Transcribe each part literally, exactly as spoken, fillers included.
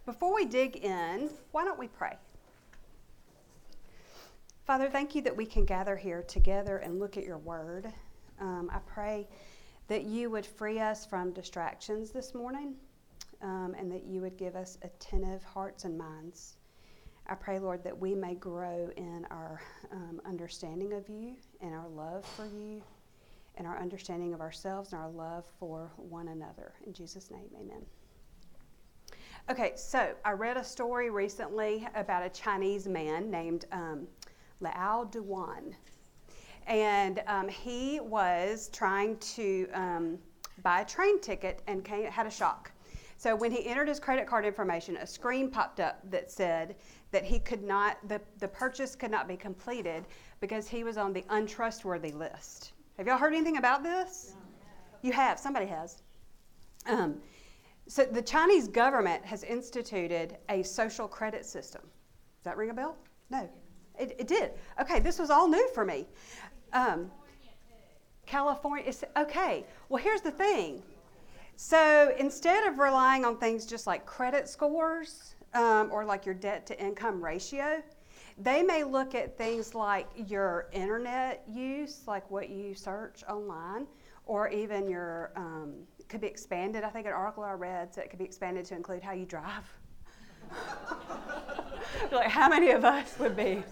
before we dig in, why don't we pray? Father, thank you that we can gather here together and look at your word. Um, I pray that you would free us from distractions this morning, um, and that you would give us attentive hearts and minds. I pray, Lord, that we may grow in our um, understanding of you and our love for you and our understanding of ourselves and our love for one another. In Jesus' name, amen. Okay, so I read a story recently about a Chinese man named um, Lao Duan. And um, he was trying to um, buy a train ticket and came, had a shock. So when he entered his credit card information, a screen popped up that said that he could not, the, the purchase could not be completed because he was on the untrustworthy list. Have y'all heard anything about this? No. You have, somebody has. Um, so the Chinese government has instituted a social credit system. Does that ring a bell? No, it, it did. Okay, this was all new for me. Um, California, is, okay, well here's the thing. So instead of relying on things just like credit scores um, or like your debt to income ratio, they may look at things like your internet use, like what you search online, or even your, um, it could be expanded. I think an article I read said it could be expanded to include how you drive. Like how many of us would be?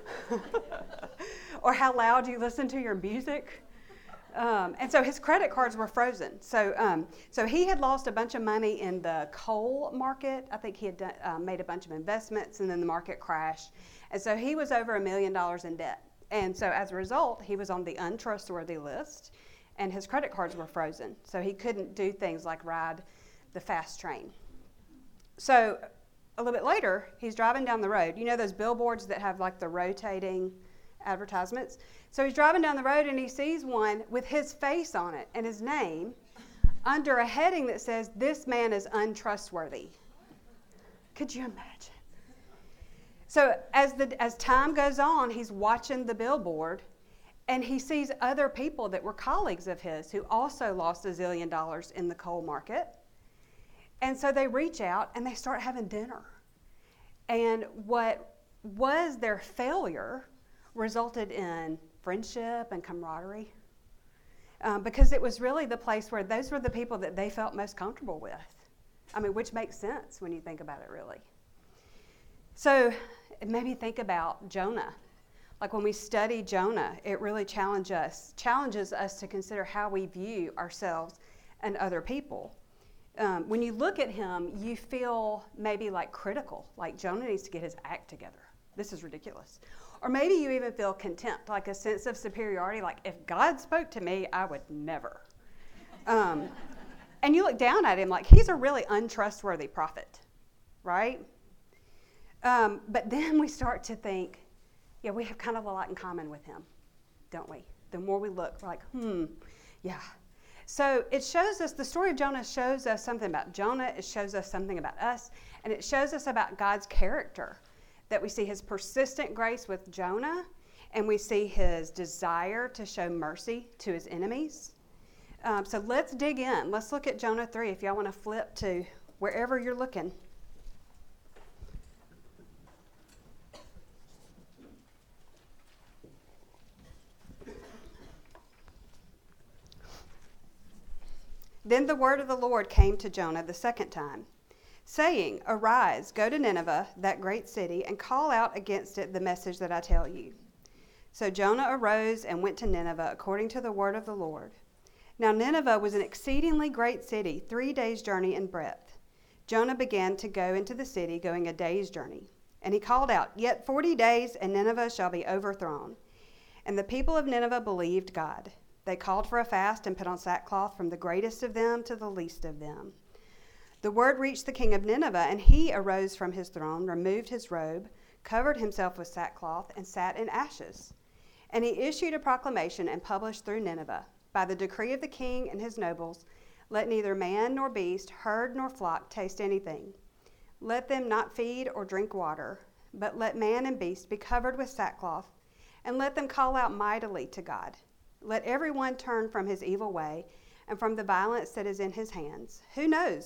Or how loud you listen to your music. Um, and so his credit cards were frozen. So um, so he had lost a bunch of money in the coal market. I think he had done, uh, made a bunch of investments, and then the market crashed. And so he was over a million dollars in debt. And so as a result, he was on the untrustworthy list, and his credit cards were frozen. So he couldn't do things like ride the fast train. So a little bit later, he's driving down the road. You know those billboards that have like the rotating advertisements? So he's driving down the road and he sees one with his face on it and his name under a heading that says, "This man is untrustworthy." Could you imagine? So as the as time goes on, he's watching the billboard and he sees other people that were colleagues of his who also lost a zillion dollars in the coal market. And so they reach out and they start having dinner. And what was their failure resulted in friendship and camaraderie, um, because it was really the place where those were the people that they felt most comfortable with. I mean, which makes sense when you think about it, really. So it made me think about Jonah. Like when we study Jonah, it really challenges us, challenges us to consider how we view ourselves and other people. Um, when you look at him, you feel maybe like critical, like Jonah needs to get his act together. This is ridiculous. Or maybe you even feel contempt, like a sense of superiority, like if God spoke to me, I would never. Um, and you look down at him like he's a really untrustworthy prophet, right? Um, but then we start to think, yeah, we have kind of a lot in common with him, don't we? The more we look, we're like, hmm, yeah. So it shows us, the story of Jonah shows us something about Jonah, it shows us something about us, and it shows us about God's character. That we see his persistent grace with Jonah, and we see his desire to show mercy to his enemies. Um, so let's dig in. Let's look at Jonah three if y'all want to flip to wherever you're looking. Then the word of the Lord came to Jonah the second time, saying, "Arise, go to Nineveh, that great city, and call out against it the message that I tell you." So Jonah arose and went to Nineveh according to the word of the Lord. Now Nineveh was an exceedingly great city, three days' journey in breadth. Jonah began to go into the city, going a day's journey. And he called out, "Yet forty days, and Nineveh shall be overthrown." And the people of Nineveh believed God. They called for a fast and put on sackcloth from the greatest of them to the least of them. The word reached the king of Nineveh, and he arose from his throne, removed his robe, covered himself with sackcloth, and sat in ashes. And he issued a proclamation and published through Nineveh, by the decree of the king and his nobles, let neither man nor beast, herd nor flock taste anything. Let them not feed or drink water, but let man and beast be covered with sackcloth, and let them call out mightily to God. Let everyone turn from his evil way and from the violence that is in his hands. Who knows?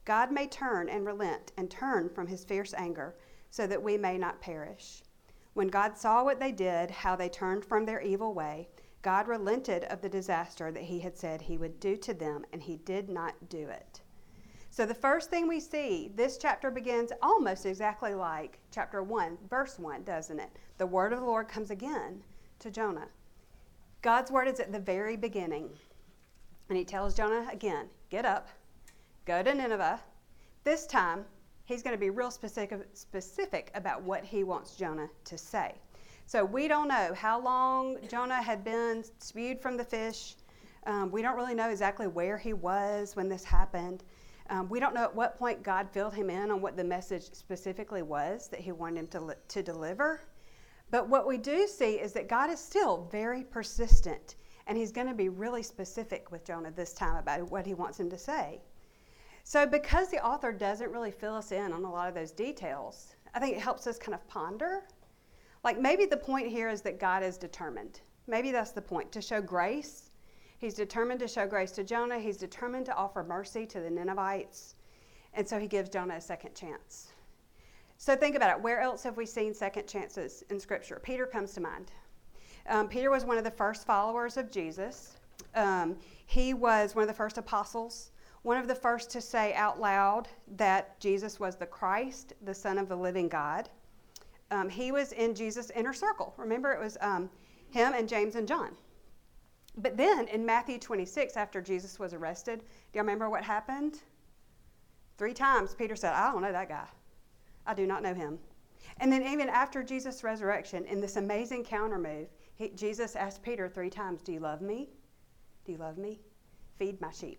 God may turn and relent and turn from his fierce anger so that we may not perish. When God saw what they did, how they turned from their evil way, God relented of the disaster that he had said he would do to them, and he did not do it. So the first thing we see, this chapter begins almost exactly like chapter one, verse one, doesn't it? The word of the Lord comes again to Jonah. God's word is at the very beginning. And he tells Jonah again, get up, go to Nineveh. This time, he's going to be real specific, specific about what he wants Jonah to say. So we don't know how long Jonah had been spewed from the fish. Um, we don't really know exactly where he was when this happened. Um, we don't know at what point God filled him in on what the message specifically was that he wanted him to, li- to deliver. But what we do see is that God is still very persistent, and he's going to be really specific with Jonah this time about what he wants him to say. So because the author doesn't really fill us in on a lot of those details, I think it helps us kind of ponder. Like maybe the point here is that God is determined. Maybe that's the point, to show grace. He's determined to show grace to Jonah. He's determined to offer mercy to the Ninevites. And so he gives Jonah a second chance. So think about it. Where else have we seen second chances in Scripture? Peter comes to mind. Um, Peter was one of the first followers of Jesus. Um, he was one of the first apostles, one of the first to say out loud that Jesus was the Christ, the Son of the living God. Um, he was in Jesus' inner circle. Remember, it was um, him and James and John. But then in Matthew twenty-six, after Jesus was arrested, do you remember what happened? Three times Peter said, I don't know that guy. I do not know him. And then even after Jesus' resurrection, in this amazing counter move, he, Jesus asked Peter three times, do you love me? Do you love me? Feed my sheep.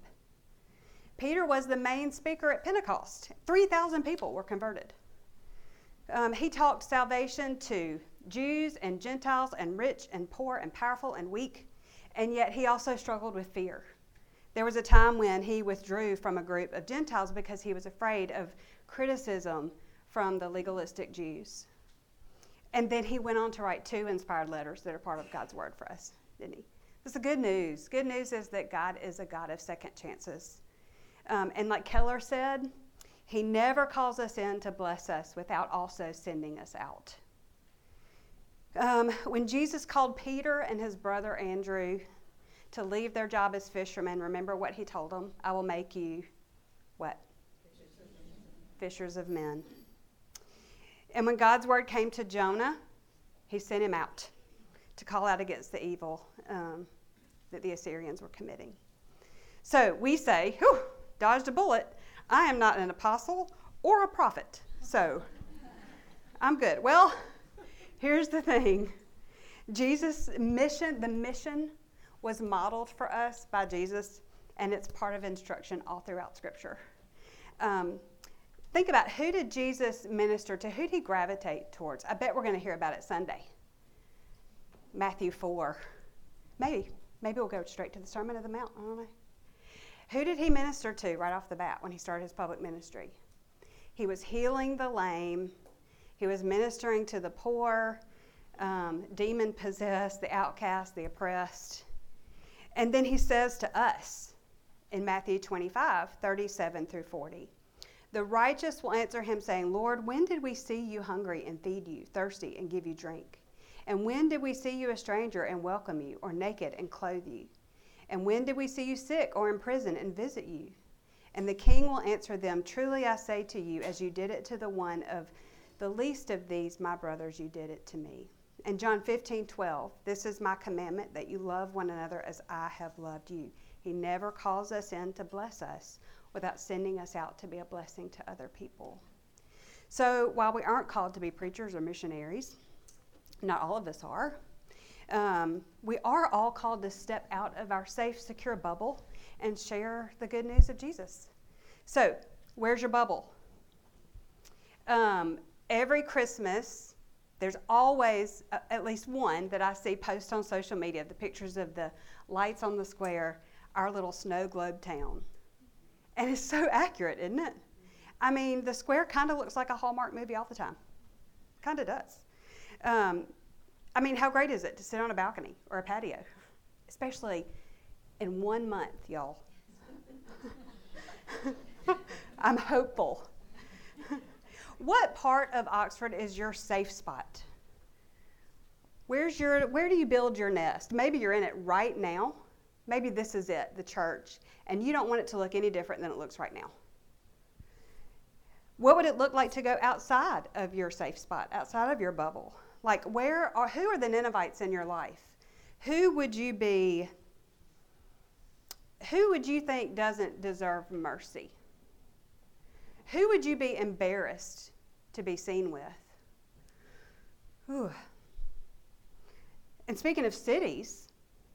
Peter was the main speaker at Pentecost. three thousand people were converted. Um, he talked salvation to Jews and Gentiles and rich and poor and powerful and weak. And yet he also struggled with fear. There was a time when he withdrew from a group of Gentiles because he was afraid of criticism from the legalistic Jews. And then he went on to write two inspired letters that are part of God's word for us, didn't he? That's the good news. Good news is that God is a God of second chances. Um, and like Keller said, he never calls us in to bless us without also sending us out. Um, when Jesus called Peter and his brother Andrew to leave their job as fishermen, remember what he told them? I will make you, what? Fishers of men. And when God's word came to Jonah, he sent him out to call out against the evil um, that the Assyrians were committing. So we say, whew, dodged a bullet. I am not an apostle or a prophet, so I'm good. Well, here's the thing. Jesus' mission, the mission was modeled for us by Jesus, and it's part of instruction all throughout Scripture. Um, think about, who did Jesus minister to? Who did he gravitate towards? I bet we're going to hear about it Sunday. Matthew four. Maybe. Maybe we'll go straight to the Sermon on the Mount. I don't know. Who did he minister to right off the bat when he started his public ministry? He was healing the lame. He was ministering to the poor, um, demon-possessed, the outcast, the oppressed. And then he says to us in Matthew twenty-five, thirty-seven through forty, the righteous will answer him saying, Lord, when did we see you hungry and feed you, thirsty and give you drink? And when did we see you a stranger and welcome you, or naked and clothe you? And when did we see you sick or in prison and visit you? And the king will answer them, truly I say to you, as you did it to the one of the least of these, my brothers, you did it to me. And John fifteen, twelve, this is my commandment, that you love one another as I have loved you. He never calls us in to bless us without sending us out to be a blessing to other people. So while we aren't called to be preachers or missionaries, not all of us are, Um, we are all called to step out of our safe, secure bubble and share the good news of Jesus. So, where's your bubble? Um, every Christmas, there's always uh, at least one that I see post on social media, the pictures of the lights on the square, our little snow globe town. And it's so accurate, isn't it? I mean, the square kind of looks like a Hallmark movie all the time. Kind of does. Um, I mean, how great is it to sit on a balcony or a patio? Especially in one month, y'all. I'm hopeful. What part of Oxford is your safe spot? Where's your, where do you build your nest? Maybe you're in it right now. Maybe this is it, the church, and you don't want it to look any different than it looks right now. What would it look like to go outside of your safe spot, outside of your bubble? Like, where are, who are the Ninevites in your life? Who would you be, who would you think doesn't deserve mercy? Who would you be embarrassed to be seen with? Whew. And speaking of cities,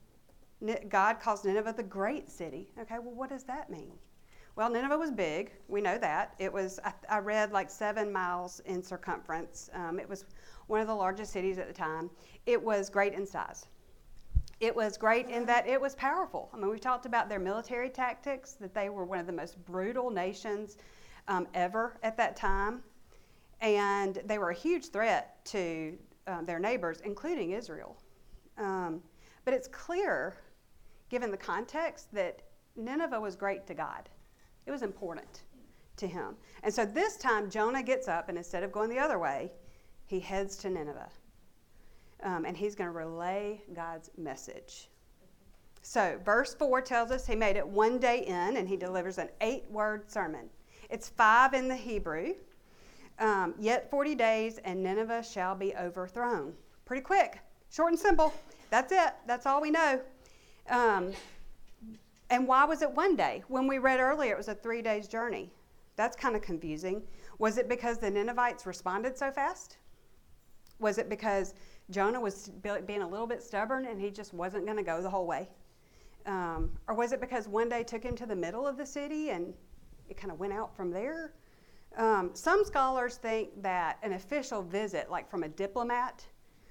God calls Nineveh the great city. Okay, well, what does that mean? Well, Nineveh was big. We know that. It was, I, I read, like seven miles in circumference. Um, it was one of the largest cities at the time. It was great in size. It was great in that it was powerful. I mean, we talked about their military tactics, that they were one of the most brutal nations um, ever at that time. And they were a huge threat to uh, their neighbors, including Israel. Um, but it's clear, given the context, that Nineveh was great to God. It was important to him. And so this time, Jonah gets up, and instead of going the other way, he heads to Nineveh. Um, and he's going to relay God's message. So verse four tells us he made it one day in, and he delivers an eight-word sermon. It's five in the Hebrew. Um, Yet forty days, and Nineveh shall be overthrown. Pretty quick, short and simple. That's it. That's all we know. Um, and why was it one day? When we read earlier, it was a three days journey. That's kind of confusing. Was it because the Ninevites responded so fast? Was it because Jonah was being a little bit stubborn and he just wasn't going to go the whole way? Um, or was it because one day took him to the middle of the city and it kind of went out from there? Um, some scholars think that an official visit, like from a diplomat,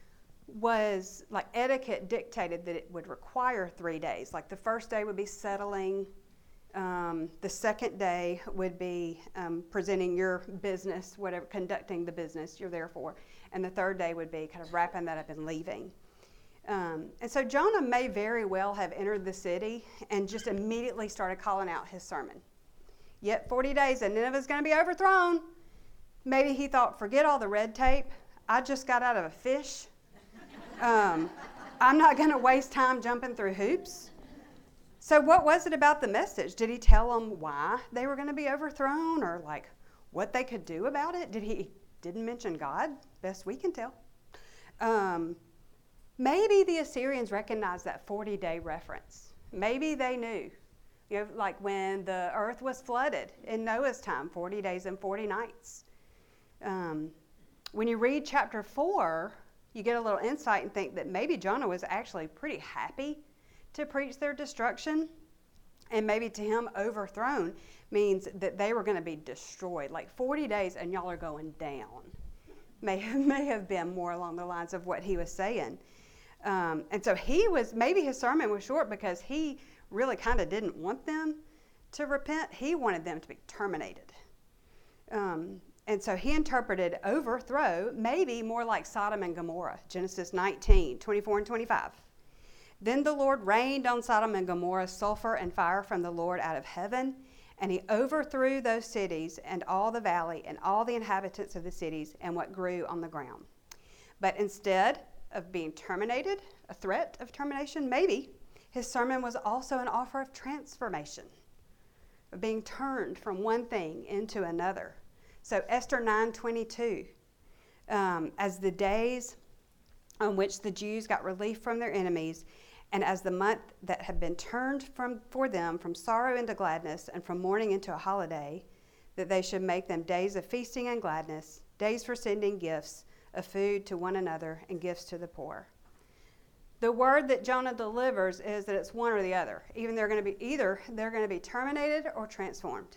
was like etiquette dictated that it would require three days. Like the first day would be settling. Um, the second day would be um, presenting your business, whatever, conducting the business you're there for. And the third day would be kind of wrapping that up and leaving. Um, and so Jonah may very well have entered the city and just immediately started calling out his sermon. Yet forty days and Nineveh's going to be overthrown. Maybe he thought, forget all the red tape. I just got out of a fish. Um, I'm not going to waste time jumping through hoops. So what was it about the message? Did he tell them why they were going to be overthrown, or like what they could do about it? Did he didn't mention God? Best we can tell. Um, maybe the Assyrians recognized that forty-day reference. Maybe they knew. You know, like when the earth was flooded in Noah's time, forty days and forty nights. Um, when you read chapter four, you get a little insight and think that maybe Jonah was actually pretty happy to preach their destruction. And maybe to him, overthrown means that they were going to be destroyed. Like forty days and y'all are going down. May have, may have been more along the lines of what he was saying. Um, and so he was, maybe his sermon was short because he really kind of didn't want them to repent. He wanted them to be terminated. Um, and so he interpreted overthrow maybe more like Sodom and Gomorrah, Genesis nineteen, twenty-four and twenty-five. Then the Lord rained on Sodom and Gomorrah sulfur and fire from the Lord out of heaven, and he overthrew those cities and all the valley and all the inhabitants of the cities and what grew on the ground. But instead of being terminated, a threat of termination, maybe, his sermon was also an offer of transformation, of being turned from one thing into another. So Esther nine twenty-two, um, as the days on which the Jews got relief from their enemies, and as the month that had been turned from for them from sorrow into gladness and from mourning into a holiday, that they should make them days of feasting and gladness, days for sending gifts of food to one another and gifts to the poor. The word that Jonah delivers is that it's one or the other. Even they're going to be either they're going to be terminated or transformed.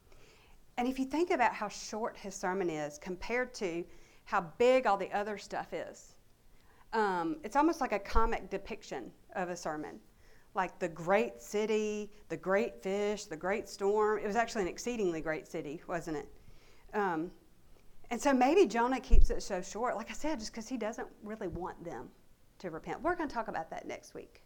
And if you think about how short his sermon is compared to how big all the other stuff is, um, it's almost like a comic depiction of a sermon. Like the great city, the great fish, the great storm. It was actually an exceedingly great city, wasn't it? Um, and so maybe Jonah keeps it so short, like I said, just because he doesn't really want them to repent. We're going to talk about that next week.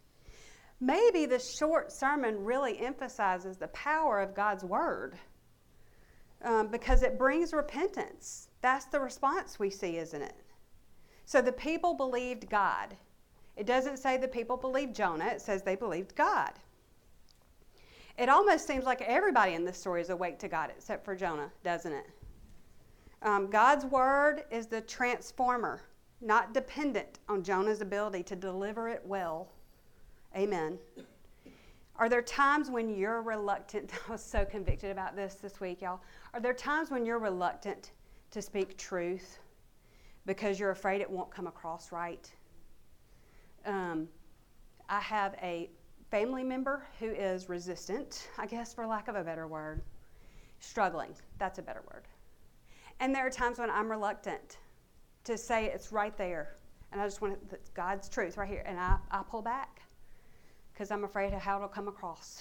Maybe the short sermon really emphasizes the power of God's word um, because it brings repentance. That's the response we see, isn't it? So the people believed God. It doesn't say the people believed Jonah. It says they believed God. It almost seems like everybody in this story is awake to God except for Jonah, doesn't it? Um, God's word is the transformer, not dependent on Jonah's ability to deliver it well. Amen. Are there times when you're reluctant? I was so convicted about this this week, y'all. Are there times when you're reluctant to speak truth because you're afraid it won't come across right? Um, I have a family member who is resistant, I guess for lack of a better word. Struggling, that's a better word. And there are times when I'm reluctant to say it's right there. And I just want it, God's truth right here. And I, I pull back because I'm afraid of how it'll come across.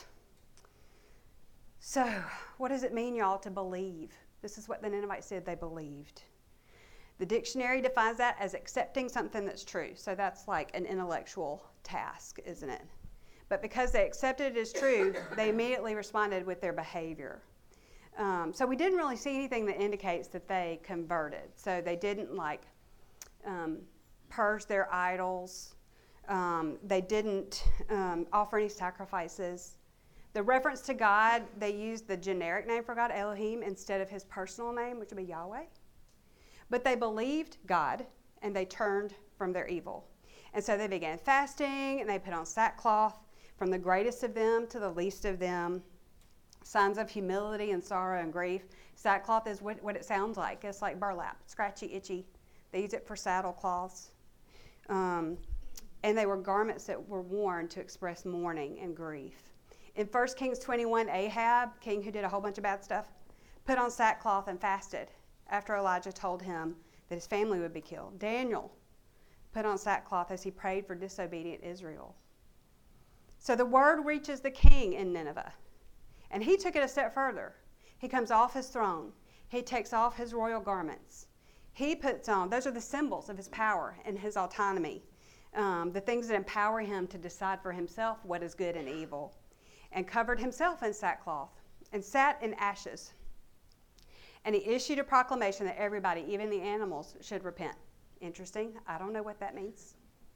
So, what does it mean, y'all, to believe? This is what the Ninevites did. They believed. The dictionary defines that as accepting something that's true. So that's like an intellectual task, isn't it? But because they accepted it as true, they immediately responded with their behavior. Um, so we didn't really see anything that indicates that they converted. So they didn't like um, purge their idols. Um, they didn't um, offer any sacrifices. The reference to God, they used the generic name for God, Elohim, instead of his personal name, which would be Yahweh. But they believed God, and they turned from their evil. And so they began fasting, and they put on sackcloth, from the greatest of them to the least of them. Signs of humility and sorrow and grief. Sackcloth is what, what it sounds like. It's like burlap, scratchy, itchy. They use it for saddle cloths. Um, and they were garments that were worn to express mourning and grief. In First Kings twenty-one, Ahab, king who did a whole bunch of bad stuff, put on sackcloth and fasted after Elijah told him that his family would be killed. Daniel put on sackcloth as he prayed for disobedient Israel. So the word reaches the king in Nineveh. And he took it a step further. He comes off his throne. He takes off his royal garments. He puts on, those are the symbols of his power and his autonomy, um, the things that empower him to decide for himself what is good and evil, and covered himself in sackcloth and sat in ashes. And he issued a proclamation that everybody, even the animals, should repent. Interesting. I don't know what that means.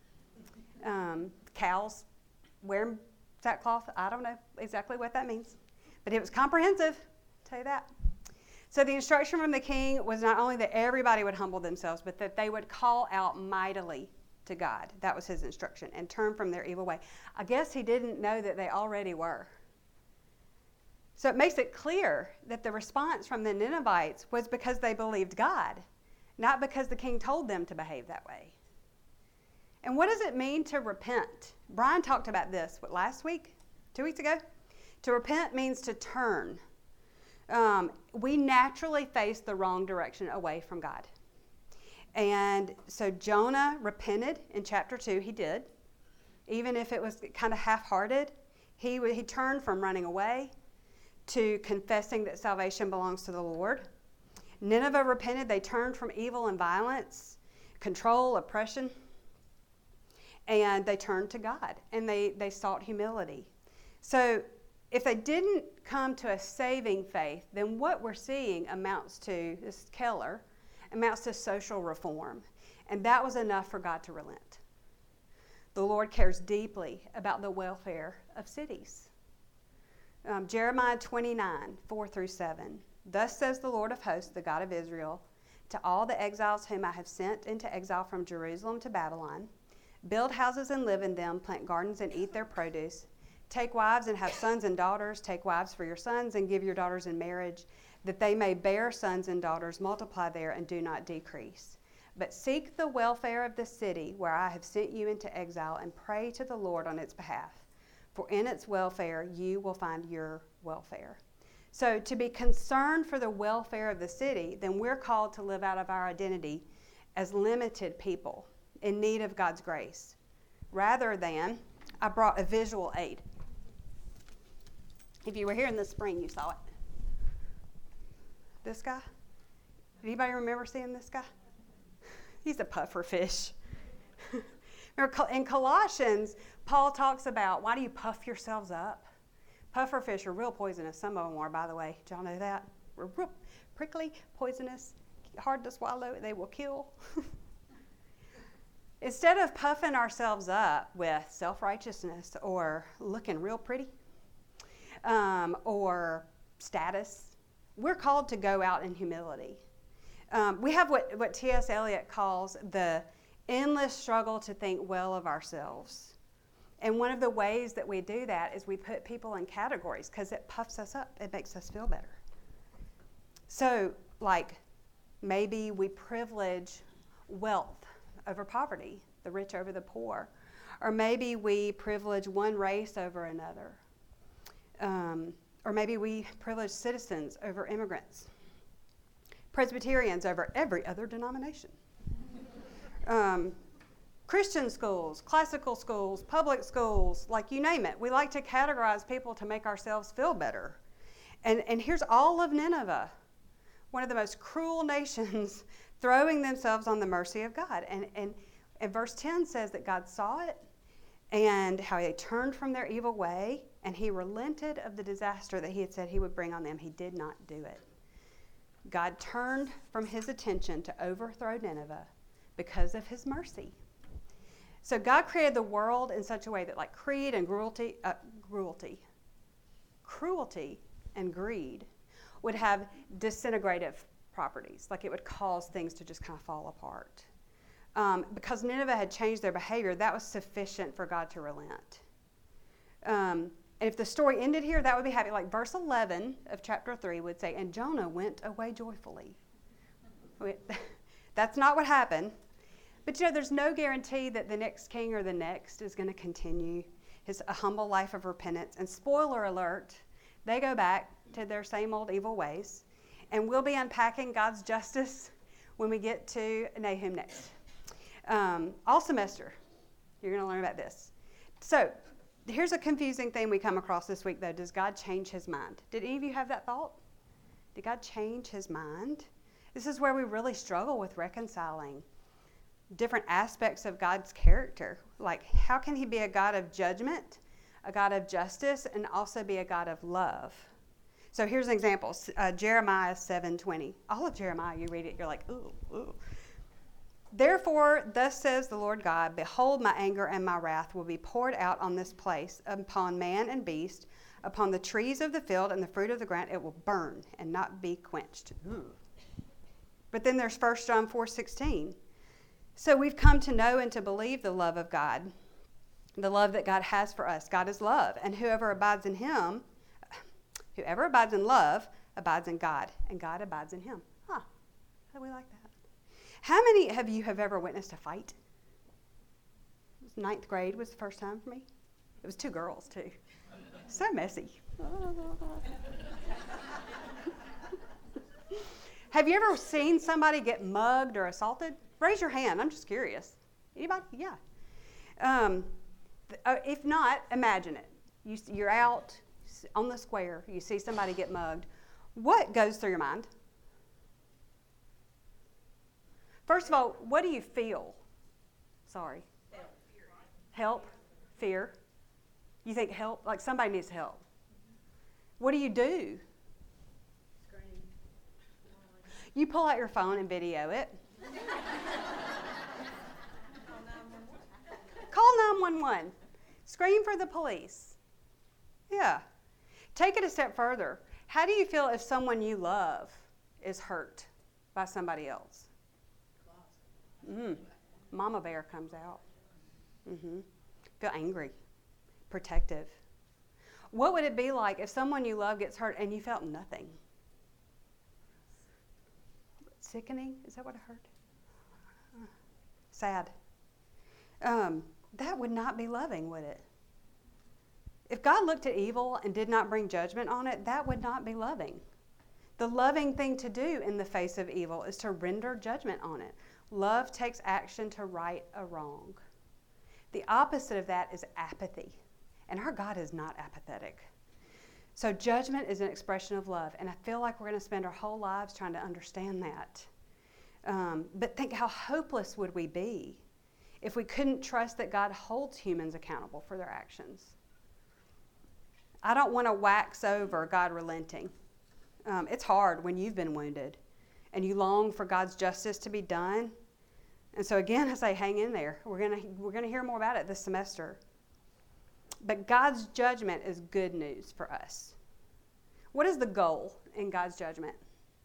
Um, cows wearing sackcloth, I don't know exactly what that means. But it was comprehensive, I'll tell you that. So the instruction from the king was not only that everybody would humble themselves, but that they would call out mightily to God. That was his instruction, and turn from their evil way. I guess he didn't know that they already were. So it makes it clear that the response from the Ninevites was because they believed God, not because the king told them to behave that way. And what does it mean to repent? Brian talked about this, what, last week? Two weeks ago? To repent means to turn. Um, we naturally face the wrong direction away from God. And so Jonah repented in chapter two. He did. Even if it was kind of half-hearted, he, he turned from running away to confessing that salvation belongs to the Lord. Nineveh repented. They turned from evil and violence, control, oppression, and they turned to God, and they, they sought humility. So if they didn't come to a saving faith, then what we're seeing amounts to, this is Keller, amounts to social reform. And that was enough for God to relent. The Lord cares deeply about the welfare of cities. Um, Jeremiah twenty-nine, four through seven. Thus says the Lord of hosts, the God of Israel, to all the exiles whom I have sent into exile from Jerusalem to Babylon, build houses and live in them, plant gardens and eat their produce, take wives and have sons and daughters, take wives for your sons and give your daughters in marriage, that they may bear sons and daughters, multiply there and do not decrease. But seek the welfare of the city where I have sent you into exile and pray to the Lord on its behalf. For in its welfare you will find your welfare. So to be concerned for the welfare of the city, then we're called to live out of our identity as limited people in need of God's grace. Rather than, I brought a visual aid. If you were here in the spring, you saw it. This guy? Anybody remember seeing this guy? He's a puffer fish. In Colossians, Paul talks about, why do you puff yourselves up? Puffer fish are real poisonous. Some of them are, by the way. Did y'all know that? prickly, poisonous, hard to swallow, they will kill. Instead of puffing ourselves up with self-righteousness or looking real pretty um, or status, we're called to go out in humility. Um, we have what, what T S Eliot calls the endless struggle to think well of ourselves. And one of the ways that we do that is we put people in categories because it puffs us up. It makes us feel better. So, like, maybe we privilege wealth over poverty, the rich over the poor. Or maybe we privilege one race over another. Um, or maybe we privilege citizens over immigrants. Presbyterians over every other denomination. Um, Christian schools, classical schools, public schools, like you name it. We like to categorize people to make ourselves feel better. And, and here's all of Nineveh, one of the most cruel nations, throwing themselves on the mercy of God. And, and, and verse ten says that God saw it and how they turned from their evil way, and he relented of the disaster that he had said he would bring on them. He did not do it. God turned from his attention to overthrow Nineveh because of his mercy. So God created the world in such a way that, like, greed and cruelty, uh, cruelty, cruelty and greed would have disintegrative properties. Like, it would cause things to just kind of fall apart. Um, because Nineveh had changed their behavior, that was sufficient for God to relent. Um, and if the story ended here, that would be happy. Like verse eleven of chapter three would say, and Jonah went away joyfully. That's not what happened. But, you know, there's no guarantee that the next king or the next is going to continue his a humble life of repentance. And spoiler alert, they go back to their same old evil ways. And we'll be unpacking God's justice when we get to Nahum next. Um, all semester, you're going to learn about this. So, here's a confusing thing we come across this week, though. Does God change his mind? Did any of you have that thought? Did God change his mind? This is where we really struggle with reconciling different aspects of God's character. Like, how can he be a God of judgment, a God of justice, and also be a God of love? So here's an example. Uh, Jeremiah seven twenty. All of Jeremiah, you read it, you're like, ooh, ooh. Therefore, thus says the Lord God, behold, my anger and my wrath will be poured out on this place, upon man and beast, upon the trees of the field and the fruit of the ground. It will burn and not be quenched. Ooh. But then there's First John four sixteen. So we've come to know and to believe the love of God, the love that God has for us. God is love, and whoever abides in him, whoever abides in love, abides in God, and God abides in him. Huh, how do we like that? How many of you have ever witnessed a fight? Ninth grade was the first time for me. It was two girls, too. So messy. Have you ever seen somebody get mugged or assaulted? Raise your hand. I'm just curious. Anybody? Yeah. Um, uh, if not, imagine it. You, you're out on the square. You see somebody get mugged. What goes through your mind? First of all, what do you feel? Sorry. Help. Help? Fear? You think help? Like somebody needs help. What do you do? Scream. You pull out your phone and video it. Call nine one one. Scream for the police. Yeah. Take it a step further. How do you feel if someone you love is hurt by somebody else? Mm. Mama bear comes out. Mm-hmm. Feel angry, protective. What would it be like if someone you love gets hurt and you felt nothing? Sickening? Is that what I heard? Sad. Um, that would not be loving, would it? If God looked at evil and did not bring judgment on it, that would not be loving. The loving thing to do in the face of evil is to render judgment on it. Love takes action to right a wrong. The opposite of that is apathy. And our God is not apathetic. So judgment is an expression of love. And I feel like we're going to spend our whole lives trying to understand that. Um, but think how hopeless would we be if we couldn't trust that God holds humans accountable for their actions. I don't want to wax over God relenting. Um, it's hard when you've been wounded and you long for God's justice to be done. And so again, I say, hang in there. We're gonna we're gonna hear more about it this semester. But God's judgment is good news for us. What is the goal in God's judgment?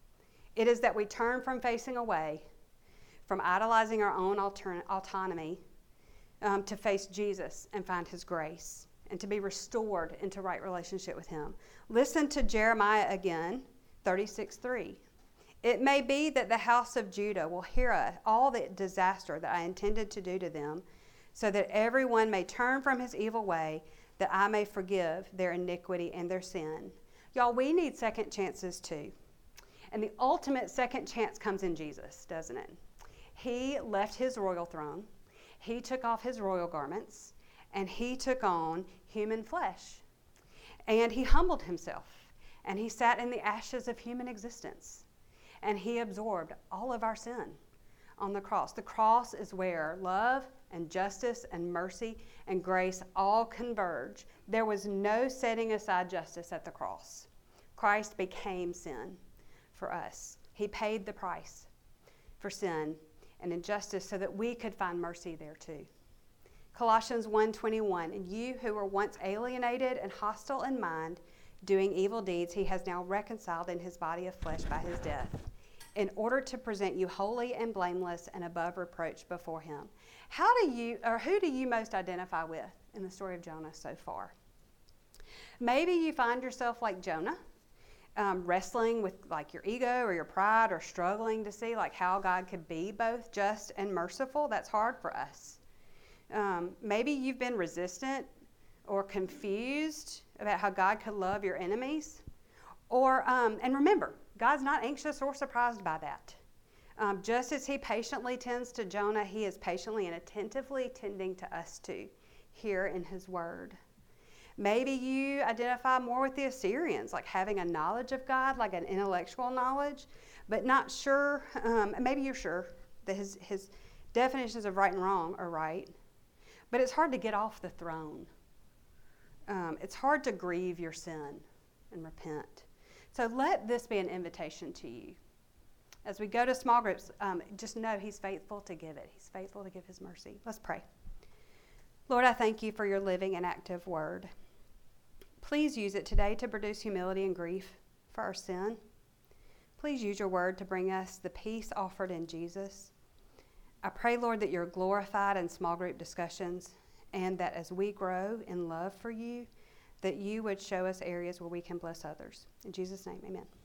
It is that we turn from facing away, from idolizing our own altern- autonomy, um, to face Jesus and find his grace, and to be restored into right relationship with him. Listen to Jeremiah again, thirty-six three. It may be that the house of Judah will hear all the disaster that I intended to do to them, so that everyone may turn from his evil way, that I may forgive their iniquity and their sin. Y'all, we need second chances too. And the ultimate second chance comes in Jesus, doesn't it? He left his royal throne. He took off his royal garments, and he took on human flesh. And he humbled himself, and he sat in the ashes of human existence. And he absorbed all of our sin on the cross. The cross is where love and justice and mercy and grace all converge. There was no setting aside justice at the cross. Christ became sin for us. He paid the price for sin and injustice so that we could find mercy there too. Colossians one twenty-one, and you who were once alienated and hostile in mind, doing evil deeds, he has now reconciled in his body of flesh by his death, in order to present you holy and blameless and above reproach before him. How do you, or who do you most identify with in the story of Jonah so far? Maybe you find yourself like Jonah, um, wrestling with like your ego or your pride, or struggling to see like how God could be both just and merciful. That's hard for us. Um, maybe you've been resistant or confused about how God could love your enemies. Or, um, and remember, God's not anxious or surprised by that. Um, just as he patiently tends to Jonah, he is patiently and attentively tending to us too, here in his word. Maybe you identify more with the Assyrians, like having a knowledge of God, like an intellectual knowledge, but not sure, um, maybe you're sure that his, his definitions of right and wrong are right, but it's hard to get off the throne. Um, it's hard to grieve your sin and repent. So let this be an invitation to you. As we go to small groups, um, just know he's faithful to give it. He's faithful to give his mercy. Let's pray. Lord, I thank you for your living and active word. Please use it today to produce humility and grief for our sin. Please use your word to bring us the peace offered in Jesus. I pray, Lord, that you're glorified in small group discussions, and that as we grow in love for you, that you would show us areas where we can bless others. In Jesus' name, amen.